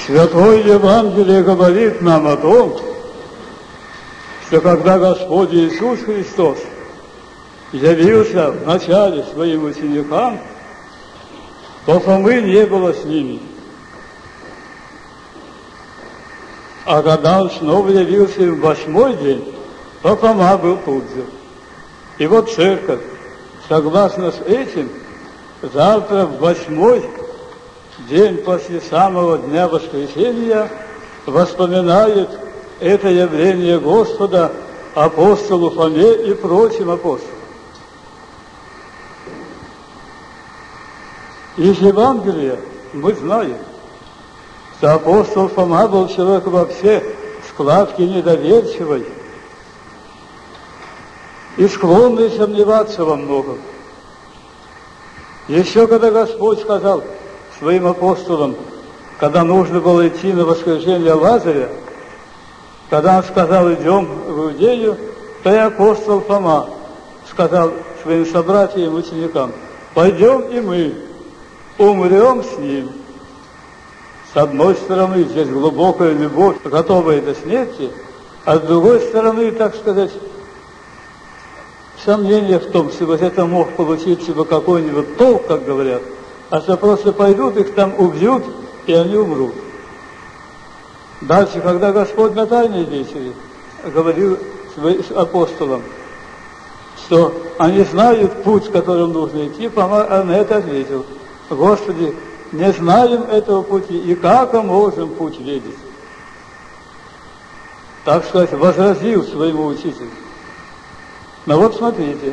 Святое Евангелие говорит нам о том, что когда Господь Иисус Христос явился вначале своим ученикам, то Фомы не было с ними. А когда он снова явился им в 8-й день, то Фома был тут же. И вот церковь, согласно с этим, завтра в 8-й день после самого дня воскресения воспоминает это явление Господа апостолу Фоме и прочим апостолам. Из Евангелия мы знаем, что апостол Фома был человек вообще складки недоверчивой и склонный сомневаться во многом. Еще когда Господь сказал своим апостолам, когда нужно было идти на воскресение Лазаря, когда он сказал, идем в Иудею, то и апостол Фома сказал своим собратьям и ученикам, пойдем и мы умрем с ним. С одной стороны, здесь глубокая любовь, готовая до смерти, а с другой стороны, так сказать, сомнение в том, что вот это мог получиться бы какой-нибудь толк, как говорят, а что просто пойдут, их там убьют, и они умрут. Дальше, когда Господь на Тайной вечере говорил своим апостолам, что они знают путь, которым нужно идти, Фома на это ответил, Господи, не знаем этого пути, и как мы можем путь видеть? Так сказать, возразил своему учителю. Но вот смотрите,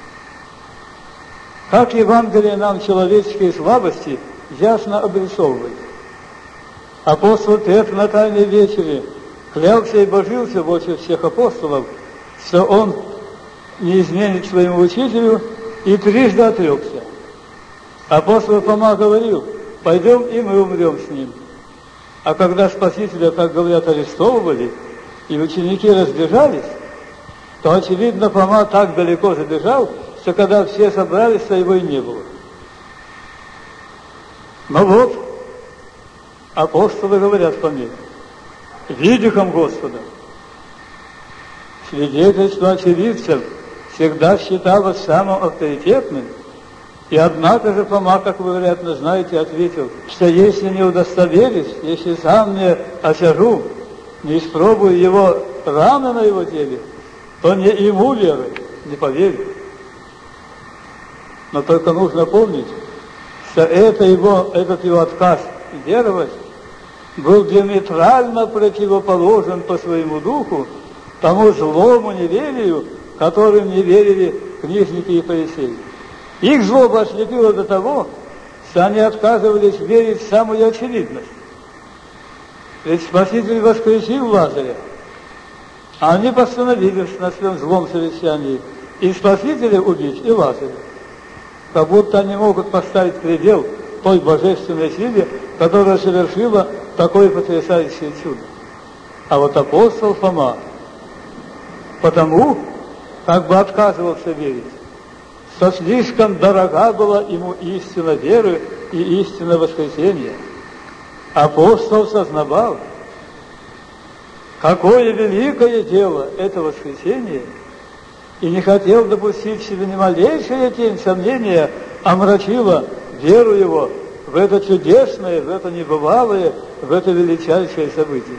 как Евангелие нам человеческие слабости ясно обрисовывает. Апостол Петр на Тайной вечере клялся и божился в очи всех апостолов, что он не изменит своему учителю, и трижды отрекся. Апостол Фома говорил, пойдем и мы умрем с ним. А когда Спасителя, как говорят, арестовывали, и ученики разбежались, то, очевидно, Фома так далеко забежал, что когда все собрались, то его и не было. Но вот, апостолы говорят Фоме, видихом Господа. Свидетельство очевидцев всегда считалось самым авторитетным, и однако же Фома, как вы, вероятно, знаете, ответил, что если не удостоверюсь, если сам не осяжу, не испробую его раны на его теле, то не ему веры, не поверю. Но только нужно помнить, что этот его отказ веровать был диаметрально противоположен по своему духу тому злому неверию, которым не верили книжники и фарисеи. Их злоба ослепила до того, что они отказывались верить в самую очевидность. Ведь Спаситель воскресил Лазаря, а они постановили на своем злом совещании и Спасителя убить, и Лазаря. Как будто они могут поставить предел той божественной силе, которая совершила такое потрясающее чудо. А вот апостол Фома потому как бы отказывался верить, что слишком дорога была ему истина веры и истина воскресения. Апостол сознавал, какое великое дело это воскресение, и не хотел допустить себе ни малейшая тень сомнения омрачила веру его в это чудесное, в это небывалое, в это величайшее событие.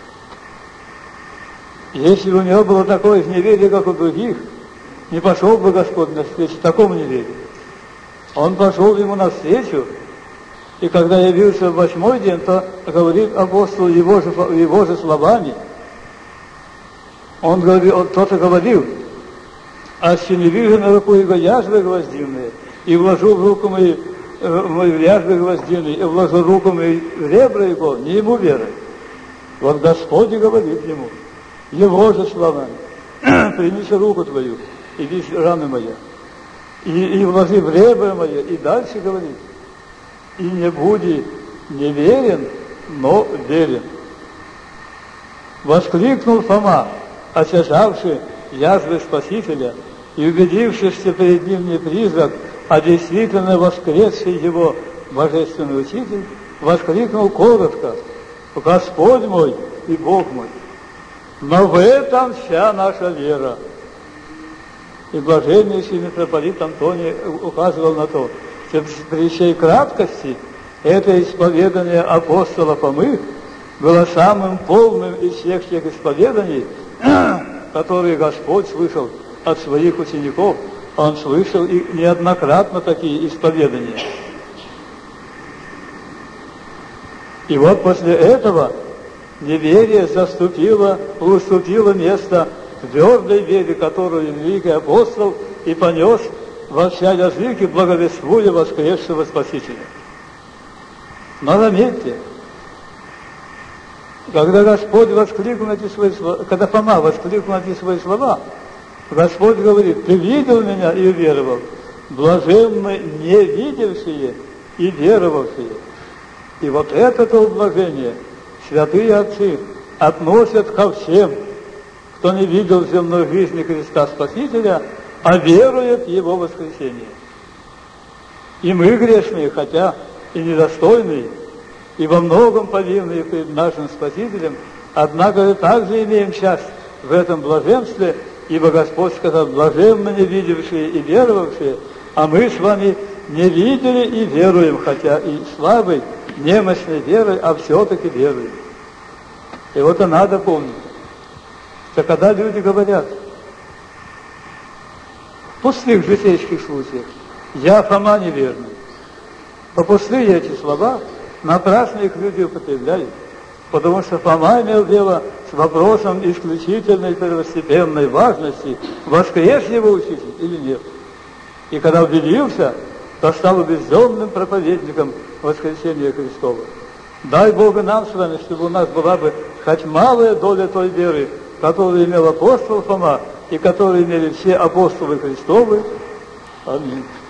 Если бы у него было такое неверие, как у других, не пошел бы Господь навстречу такому неверию. Он пошел ему навстречу, и когда явился в 8-й день, то говорит апостол его же словами. Он говорил, кто-то говорил, аще не вижу на руку его язвы гвоздиные, и вложу в руку мою язвы гвоздиные, и вложу руку мою в ребра его, не ему веры. Вот Господь говорит ему, его же словами, принеси руку твою, и видишь раны моя, и вложи в ребра мои, и дальше говорит, и не буди неверен, но верен. Воскликнул Фома, осязавший язвы Спасителя и убедившись, что перед ним не призрак, а действительно воскресший его божественный учитель, воскликнул коротко, Господь мой и Бог мой. Но в этом вся наша вера. И блаженнейший митрополит Антоний указывал на то, что при всей краткости это исповедание апостола Фомы было самым полным из всех тех исповеданий, которые Господь слышал от своих учеников. Он слышал и неоднократно такие исповедания. И вот после этого неверие уступило место твердой вере, которую великий апостол и понес во вся языки, благовествуя воскресшего Спасителя. Но заметьте, когда Господь воскликнул эти свои слова, когда Фома воскликнул эти свои слова, Господь говорит: ты видел меня и уверовал, блаженны не видевшие и веровавшие. И вот это блажение святые отцы относят ко всем, кто не видел в земной жизни Христа Спасителя, а верует в Его воскресение. И мы грешные, хотя и недостойные, и во многом повинные перед нашим Спасителем, однако также имеем часть в этом блаженстве, ибо Господь сказал: блаженны не видевшие и веровавшие, а мы с вами не видели и веруем, хотя и слабой, немощной верой, а все-таки веруем. И вот это надо помнить, что когда люди говорят в пустых житейских случаях: я Фома неверный, по пустые эти слова напрасно их люди употребляют, потому что Фома имел дело с вопросом исключительной первостепенной важности, воскрес его учитель или нет. И когда убедился, то стал убежденным проповедником воскресения Христова. Дай Бог нам с вами, чтобы у нас была бы хоть малая доля той веры, которую имел апостол Фома и которую имели все апостолы Христовы. Аминь.